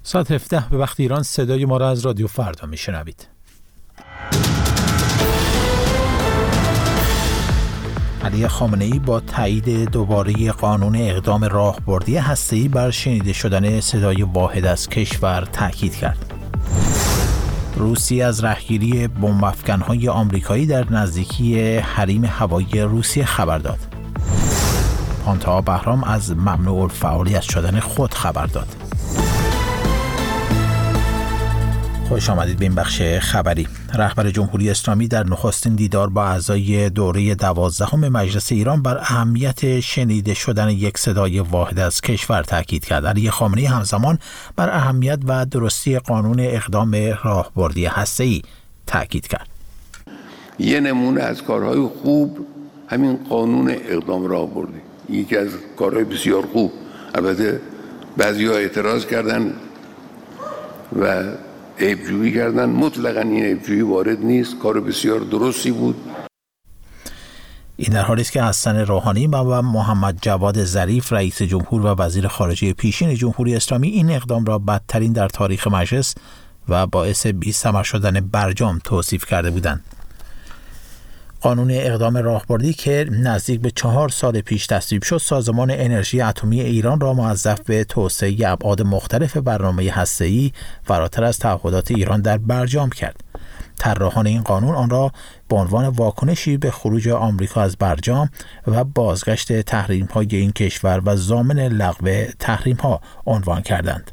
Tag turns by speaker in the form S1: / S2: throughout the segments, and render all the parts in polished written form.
S1: ساعت 17 به وقت ایران صدای ما را از رادیو فردا میشنوید. علی خامنه‌ای با تایید دوباره قانون اقدام راهبردی هسته‌ای بر شنیده شدن صدای واحد از کشور تاکید کرد. روسیه از رهگیری بمب‌افکن‌های آمریکایی در نزدیکی حریم هوایی روسیه خبر داد. پانتا بهرام از ممنوع الفعالیت شدن خود خبر داد. خوش آمدید به این بخش خبری. رهبر جمهوری اسلامی در نخستین دیدار با اعضای دوره 12 مجلس ایران بر اهمیت شنیده شدن یک صدای واحد از کشور تاکید کرد. علی خامنه‌ای همزمان بر اهمیت و درستی قانون اقدام راهبردی هسته‌ای تاکید کرد.
S2: یه نمونه از کارهای خوب همین قانون اقدام راهبردی، یکی از کارهای بسیار خوب. البته بعضی‌ها اعتراض کردن و عیب‌جویی کردن، مطلقاً این عیب‌جویی وارد نیست، کار بسیار درستی بود.
S1: این در حالی است که حسن روحانی و محمد جواد ظریف رئیس جمهور و وزیر خارجه پیشین جمهوری اسلامی این اقدام را بدترین در تاریخ مجلس و باعث بی‌ثمر شدن برجام توصیف کرده بودند. قانون اقدام راهبردی که نزدیک به 4 سال پیش تصویب شد، سازمان انرژی اتمی ایران را موظف به توسعه ابعاد مختلف برنامه هسته‌ای فراتر از تعهدات ایران در برجام کرد. طراحان این قانون آن را به عنوان واکنشی به خروج آمریکا از برجام و بازگشت تحریم‌های این کشور و ضامن لغو تحریم‌ها عنوان کردند.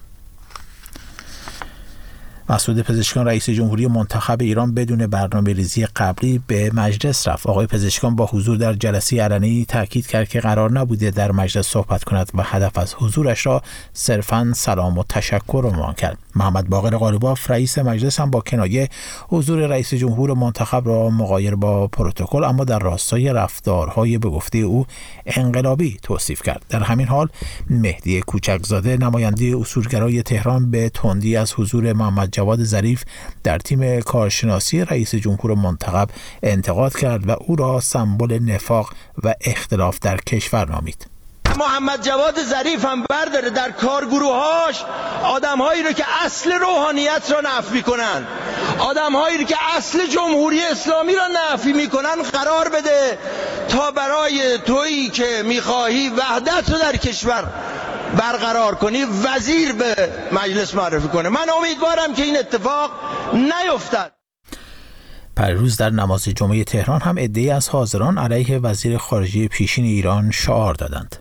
S1: مسعود پزشکیان رئیس جمهوری منتخب ایران بدون برنامه‌ریزی قبلی به مجلس رفت. آقای پزشکیان با حضور در جلسه علنی تاکید کرد که قرار نبوده در مجلس صحبت کند و هدف از حضورش را صرفاً سلام و تشکر عنوان کرد. محمد باقر قالیباف رئیس مجلس هم با کنایه حضور رئیس جمهور منتخب را مغایر با پروتکل اما در راستای رفتارهای به گفته او انقلابی توصیف کرد. در همین حال مهدی کوچکزاده نماینده اصولگرای تهران به تندی از حضور محمد جواد ظریف در تیم کارشناسی رئیس جمهور منتخب انتقاد کرد و او را سمبل نفاق و اختلاف در کشور نامید.
S3: محمد جواد ظریف هم برداره در کارگروهاش آدم‌هایی رو که اصل روحانیت را نفی می‌کنن، آدم‌هایی رو که اصل جمهوری اسلامی را نفی می‌کنن قرار بده تا برای تویی که می‌خواهی وحدت رو در کشور برقرار کنی وزیر به مجلس معرفی کنه. من امیدوارم که این اتفاق نیفتد.
S1: پریروز در نماز جمعه تهران هم عده‌ای از حاضران علیه وزیر خارجه پیشین ایران شعار دادند.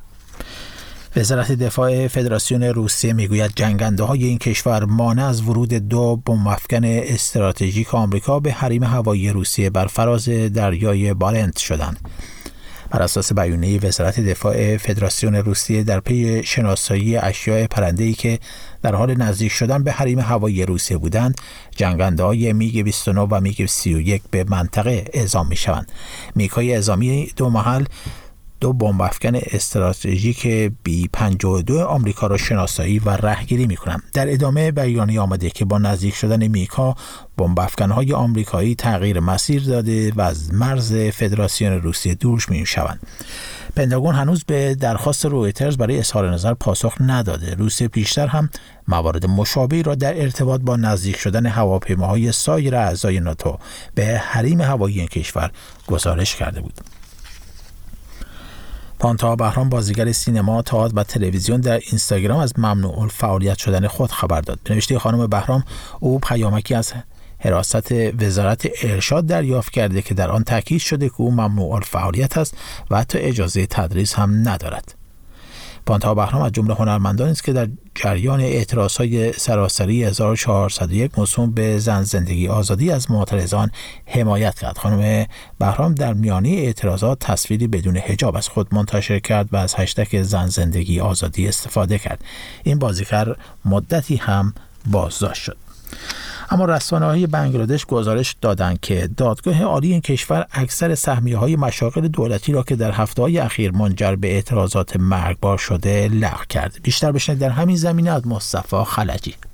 S1: وزارت دفاع فدراسیون روسیه میگوید جنگنده‌های این کشور مانع از ورود 2 بمب‌افکن استراتژیک آمریکا به حریم هوایی روسیه بر فراز دریای بارنت شدند. بر اساس بیانیه وزارت دفاع فدراسیون روسیه در پی شناسایی اشیاء پرنده‌ای که در حال نزدیک شدن به حریم هوایی روسیه بودند، جنگنده‌های میگ 29 و میگ 31 به منطقه اعزام می‌شوند. میگ‌های اعزامی دو محل 2 بمب‌افکن استراتژیک B-52 آمریکا را شناسایی و رهگیری می‌کنند. در ادامه بیانیه آمده که با نزدیک شدن میگ‌ها بمب‌افکن‌های آمریکایی تغییر مسیر داده و از مرز فدراسیون روسیه دور می‌شوند. پنتاگون هنوز به درخواست رویترز برای اظهار نظر پاسخ نداده. روسیه پیشتر هم موارد مشابهی را در ارتباط با نزدیک شدن هواپیماهای سایر اعضای ناتو به حریم هوایی این کشور گزارش کرده بود. پانتا بهرام بازیگر سینما، تئاتر و تلویزیون در اینستاگرام از ممنوع الفعالیت شدن خود خبر داد. به نوشته خانم بهرام، او پیامکی از حراست وزارت ارشاد دریافت کرده که در آن تاکید شده که او ممنوع الفعالیت است و حتی اجازه تدریس هم ندارد. پانتا بهرام از جمله هنرمندانی است که در جریان اعتراضهای سراسری 1401 موسوم به زن زندگی آزادی از معترضان حمایت کرد. خانم بهرام در میانه اعتراضات تصویری بدون حجاب از خود منتشر کرد و از هشتگ زن زندگی آزادی استفاده کرد. این بازیگر مدتی هم بازداشت شد. اما رسانه‌های بنگلادش گزارش دادند که دادگاه عالی این کشور اکثر سهمیه‌های مشاغل دولتی را که در هفته‌های اخیر منجر به اعتراضات مرگبار شده لغو کرد. بیشتر بشنوید در همین زمینه از مصطفی خلجی.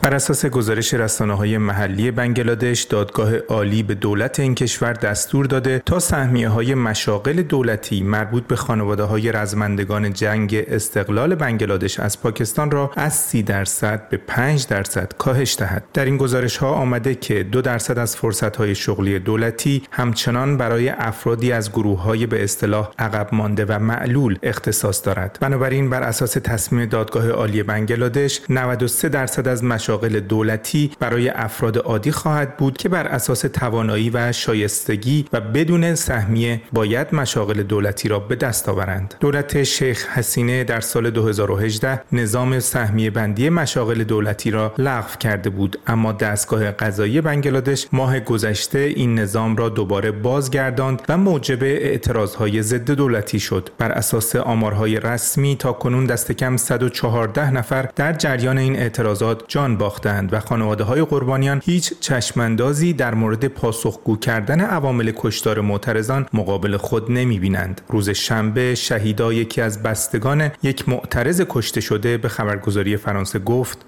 S4: بر اساس گزارش رسانه‌های محلی بنگلادش، دادگاه عالی به دولت این کشور دستور داده تا سهمیه‌های مشاغل دولتی مربوط به خانواده‌های رزمندگان جنگ استقلال بنگلادش از پاکستان را از 30% به 5% کاهش دهد. در این گزارش‌ها آمده که 2% از فرصت‌های شغلی دولتی همچنان برای افرادی از گروه‌های به اصطلاح عقب مانده و معلول اختصاص دارد. بنابراین بر اساس تصمیم دادگاه عالی بنگلادش 93% از مشاغل دولتی برای افراد عادی خواهد بود که بر اساس توانایی و شایستگی و بدون سهمیه باید مشاغل دولتی را به دست آورند. دولت شیخ حسینه در سال 2018 نظام سهمیه بندی مشاغل دولتی را لغو کرده بود، اما دستگاه قضایی بنگلادش ماه گذشته این نظام را دوباره بازگرداند و موجب اعتراضهای ضد دولتی شد. بر اساس آمارهای رسمی تاکنون دست کم 114 نفر در جریان این اعتراضات جان باختند و خانواده‌های قربانیان هیچ چشماندازی در مورد پاسخگو کردن عوامل کشتار معترضان مقابل خود نمی‌بینند. روز شنبه شهیدا یکی از بستگان یک معترض کشته شده به خبرگزاری فرانسه گفت: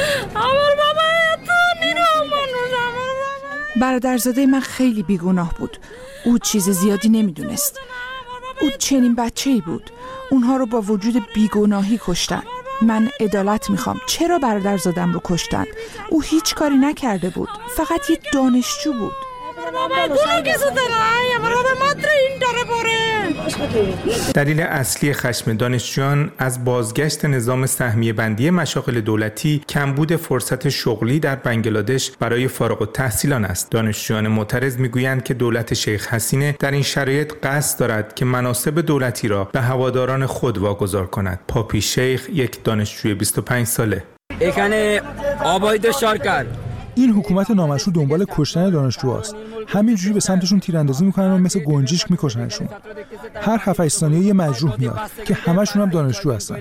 S5: برادرزاده من خیلی بیگناه بود. او چیز زیادی نمیدونست. او چنین بچه‌ای بود. اونها رو با وجود بیگناهی کشتن. من عدالت میخوام. چرا برادرزادم رو کشتن؟ او هیچ کاری نکرده بود. فقط یک دانشجو بود.
S4: دلیل اصلی خشم دانشجویان از بازگشت نظام سهمیه بندی مشاغل دولتی کمبود فرصت شغلی در بنگلادش برای فارغ التحصیلان است. دانشجویان معترض میگویند که دولت شیخ حسینه در این شرایط قصد دارد که مناصب دولتی را به هواداران خود واگذار کند. پاپی شیخ یک دانشجوی 25 ساله.
S6: এখানে অবৈধ সরকার
S7: این حکومت نامشروع دنبال کشتن دانشجوهاست. همینجوری به سمتشون تیراندازی میکنن و مثل گنجشک میکشنشون. هر 7-8 ثانیه یه مجروح میاد که همشون هم دانشجو هستن.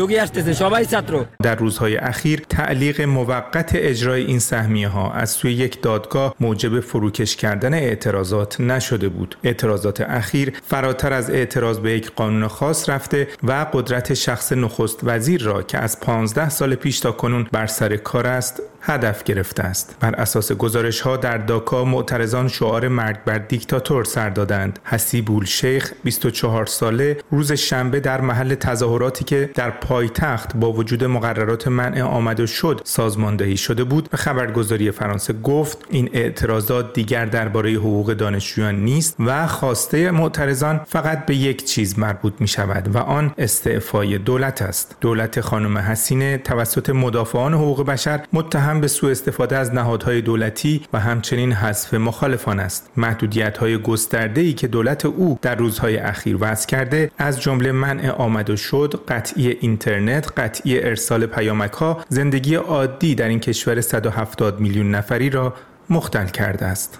S4: در روزهای اخیر تعلیق موقت اجرای این سهمیه‌ها از سوی یک دادگاه موجب فروکش کردن اعتراضات نشده بود. اعتراضات اخیر فراتر از اعتراض به یک قانون خاص رفته و قدرت شخص نخست وزیر را که از 15 سال پیش تا کنون بر سر کار است هدف گرفته است. بر اساس گزارش‌ها در داکا معترضان شعار مرگ بر دیکتاتور سر دادند. حسیبول شیخ 24 ساله روز شنبه در محل تظاهراتی که در پایتخت با وجود مقررات منع آمد و شد سازماندهی شده بود به خبرگزاری فرانسه گفت این اعتراضات دیگر درباره حقوق دانشجویان نیست و خواسته معترضان فقط به یک چیز مربوط می شود و آن استعفای دولت است. دولت خانم حسینه توسط مدافعان حقوق بشر متهم به سوء استفاده از نهادهای دولتی و همچنین حذف مخالفان است. محدودیت‌های گسترده‌ای که دولت او در روزهای اخیر وضع کرده از جمله منع آمد و شد، قطعی اینترنت، قطعی ارسال پیامک‌ها، زندگی عادی در این کشور 170 میلیون نفری را مختل کرده است.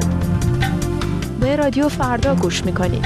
S8: به رادیو فردا گوش می‌کنید.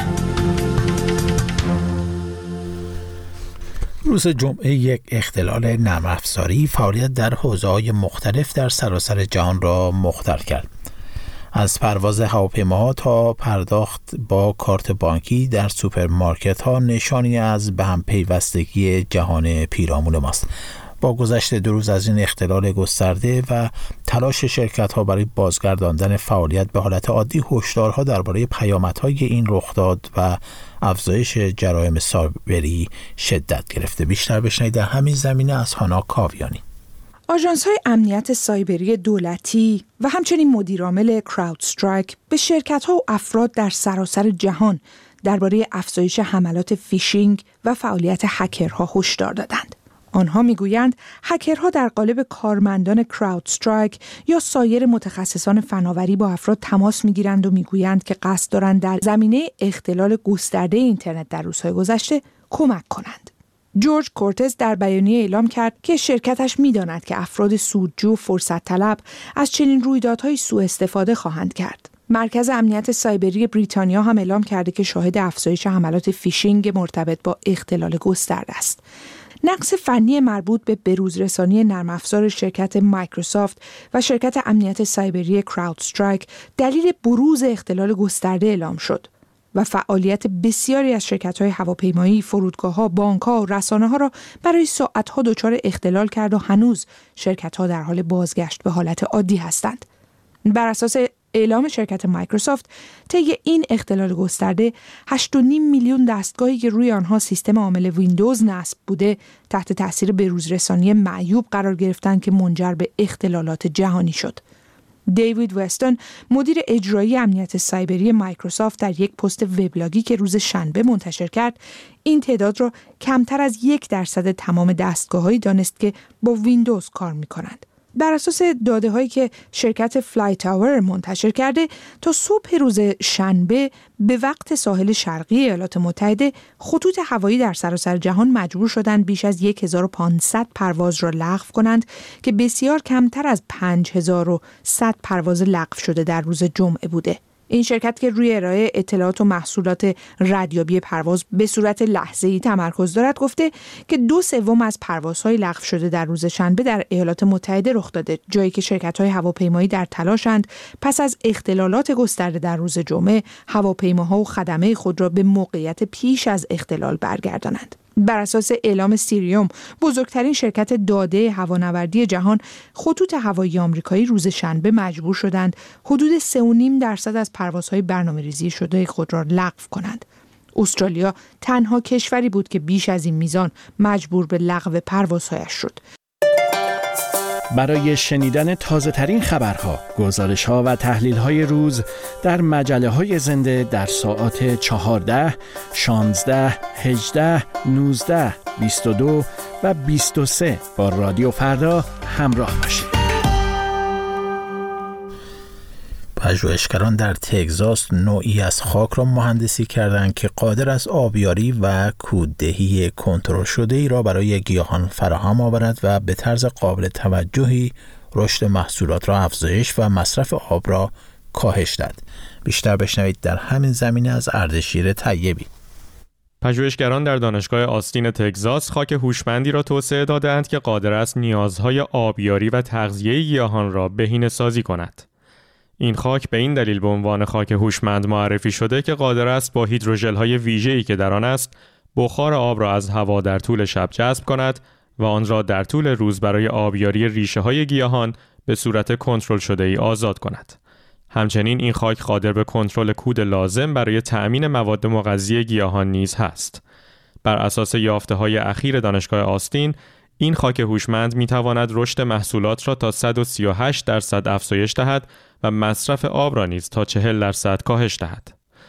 S1: روز جمعه یک اختلال نرم افزاری فعالیت در حوزه‌های مختلف در سراسر جهان را مختل کرد. از پرواز هواپیماها تا پرداخت با کارت بانکی در سوپرمارکت‌ها نشانی از به هم پیوستگی جهان پیرامون ماست. با گذشت 2 روز از این اختلال گسترده و تلاش شرکت‌ها برای بازگرداندن فعالیت به حالت عادی، هشدارها درباره پیامدهای این رخداد و افزایش جرایم سایبری شدت گرفته. بیشتر بشنوید در همین زمینه از هانا کاویانی.
S5: آژانس‌های امنیت سایبری دولتی و همچنین مدیرعامل کراودسترایک به شرکت‌ها و افراد در سراسر جهان درباره افزایش حملات فیشینگ و فعالیت هکرها هشدار دادند. آنها میگویند هکرها در قالب کارمندان کراودسترایک یا سایر متخصصان فناوری با افراد تماس میگیرند و میگویند که قصد دارند در زمینه اختلال گسترده اینترنت در روزهای گذشته کمک کنند. جورج کورتز در بیانیه اعلام کرد که شرکتش می‌داند که افراد سودجو و فرصت طلب از چنین رویدادهای سوء استفاده خواهند کرد. مرکز امنیت سایبری بریتانیا هم اعلام کرده که شاهد افزایش حملات فیشینگ مرتبط با اختلال گسترده است. نقص فنی مربوط به بروزرسانی نرم افزار شرکت مایکروسافت و شرکت امنیت سایبری کراودسترایک دلیل بروز اختلال گسترده اعلام شد. و فعالیت بسیاری از شرکت‌های هواپیمایی، فرودگاه‌ها، بانک‌ها و رسانه‌ها را برای ساعت‌ها دچار اختلال کرد و هنوز شرکت‌ها در حال بازگشت به حالت عادی هستند. بر اساس اعلام شرکت مایکروسافت، طی این اختلال گسترده 8.5 میلیون دستگاهی که روی آنها سیستم عامل ویندوز نصب بوده تحت تأثیر بروزرسانی معیوب قرار گرفتند که منجر به اختلالات جهانی شد. دیوید وستون، مدیر اجرایی امنیت سایبری مایکروسافت، در یک پست وبلاگی که روز شنبه منتشر کرد، این تعداد را کمتر از 1% تمام دستگاه‌هایی دانست که با ویندوز کار می‌کنند. بر اساس داده‌هایی که شرکت فلای تاور منتشر کرده، تا صبح روز شنبه به وقت ساحل شرقی ایالات متحده، خطوط هوایی در سراسر جهان مجبور شدند بیش از 1500 پرواز را لغو کنند که بسیار کمتر از 5100 پرواز لغو شده در روز جمعه بوده. این شرکت که روی ارائه اطلاعات و محصولات ردیابی پرواز به صورت لحظه‌ای تمرکز دارد، گفته که 2/3 از پروازهای لغو شده در روز شنبه در ایالات متحده رخ داده، جایی که شرکت‌های هواپیمایی در تلاشند پس از اختلالات گسترده در روز جمعه هواپیماها و خدمه خود را به موقعیت پیش از اختلال برگردانند. بر اساس اعلام سیریوم، بزرگترین شرکت داده هوانوردی جهان، خطوط هوایی آمریکایی روز شنبه مجبور شدند حدود 3.5% از پروازهای برنامه‌ریزی شده خود را لغو کنند. استرالیا تنها کشوری بود که بیش از این میزان مجبور به لغو پروازهایش شد.
S9: برای شنیدن تازه‌ترین خبرها، گزارش‌ها و تحلیل‌های روز در مجله‌های زنده در ساعات 14، 16، 18، 19، 22 و 23 با رادیو فردا همراه باشید.
S1: پژوهشگران در تگزاس نوعی از خاک را مهندسی کردند که قادر است آبیاری و کوددهی کنترل شده‌ای را برای گیاهان فراهم آورد و به طرز قابل توجهی رشد محصولات را افزایش و مصرف آب را کاهش داد. بیشتر بشنوید در همین زمینه از اردشیر طیبی.
S10: پژوهشگران در دانشگاه آستین تگزاس خاک هوشمندی را توسعه دادند که قادر است نیازهای آبیاری و تغذیه گیاهان را بهینه‌سازی کند. این خاک به این دلیل به عنوان خاک هوشمند معرفی شده که قادر است با هیدروژل‌های ویژه‌ای که در آن است، بخار آب را از هوا در طول شب جذب کند و آن را در طول روز برای آبیاری ریشه‌های گیاهان به صورت کنترل شده‌ای آزاد کند. همچنین این خاک قادر به کنترل کود لازم برای تأمین مواد مغذی گیاهان نیز هست. بر اساس یافته‌های اخیر دانشگاه آستین، این خاک هوشمند می‌تواند رشد محصولات را تا 138% افزایش دهد و مصرف آب را نیز تا 40% کاهش دهد.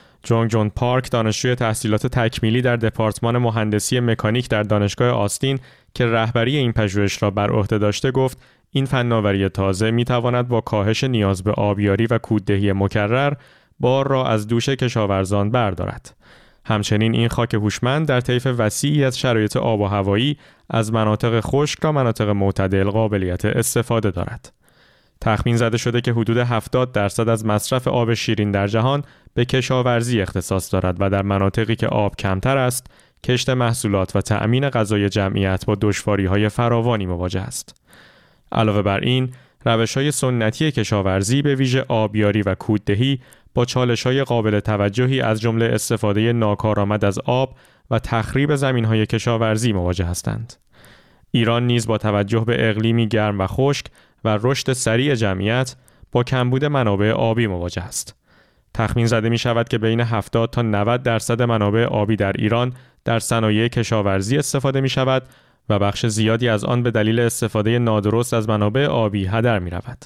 S10: جون پارک، دانشجوی تحصیلات تکمیلی در دپارتمان مهندسی مکانیک در دانشگاه آستین که رهبری این پژوهش را بر عهده داشته، گفت این فناوری تازه می‌تواند با کاهش نیاز به آبیاری و کوددهی مکرر بار را از دوش کشاورزان بردارد. همچنین این خاک هوشمند در طیف وسیعی از شرایط آب و هوایی از مناطق خشک تا مناطق معتدل قابلیت استفاده دارد. تخمین زده شده که حدود 70% از مصرف آب شیرین در جهان به کشاورزی اختصاص دارد و در مناطقی که آب کمتر است، کشت محصولات و تأمین غذای جمعیت با دشواری‌های فراوانی مواجه است. علاوه بر این، روش‌های سنتی کشاورزی به ویژه آبیاری و کوددهی با چالش‌های قابل توجهی از جمله استفاده ناکارآمد از آب و تخریب زمین‌های کشاورزی مواجه هستند. ایران نیز با توجه به اقلیمی گرم و خشک و رشد سریع جمعیت با کمبود منابع آبی مواجه است. تخمین زده می شود که بین 70 تا 90% منابع آبی در ایران در صنایع کشاورزی استفاده می شود و بخش زیادی از آن به دلیل استفاده نادرست از منابع آبی هدر می رود.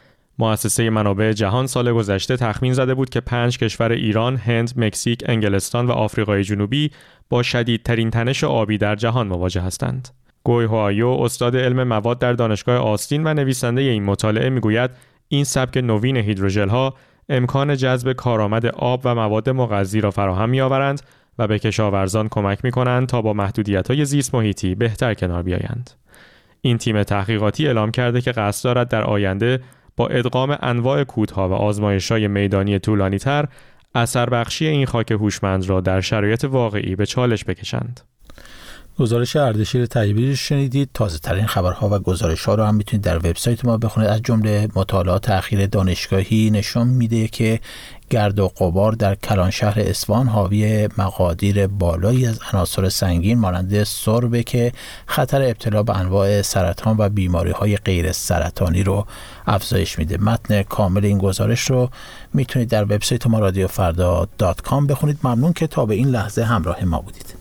S10: مؤسسه منابع جهان سال گذشته تخمین زده بود که 5 کشور ایران، هند، مکزیک، انگلستان و آفریقای جنوبی با شدیدترین تنش آبی در جهان مواجه هستند. گوی هوایو، استاد علم مواد در دانشگاه آستین و نویسنده این مطالعه، میگوید این سبک نوین هیدروژل‌ها امکان جذب کارآمد آب و مواد مغذی را فراهم می‌آورند و به کشاورزان کمک می‌کنند تا با محدودیت‌های زیست محیطی بهتر کنار بیایند. این تیم تحقیقاتی اعلام کرده که قصد دارد در آینده با ادغام انواع کودها و آزمایش‌های میدانی طولانی‌تر اثر بخشی این خاک هوشمند را در شرایط واقعی به چالش بکشند.
S1: گزارش اردشیر طیبی شنیدید. تازه ترین خبرها و گزارش‌ها رو هم میتونید در وبسایت ما بخونید. از جمله مطالعات اخیر دانشگاهی نشون میده که گرد و غبار در کلانشهر اصفهان حاوی مقادیر بالایی از عناصر سنگین مانند سربه که خطر ابتلا به انواع سرطان و بیماری‌های غیر سرطانی رو افزایش میده. متن کامل این گزارش رو میتونید در وبسایت ما رادیوفردا.com بخونید. ممنون که تا به این لحظه همراه ما بودید.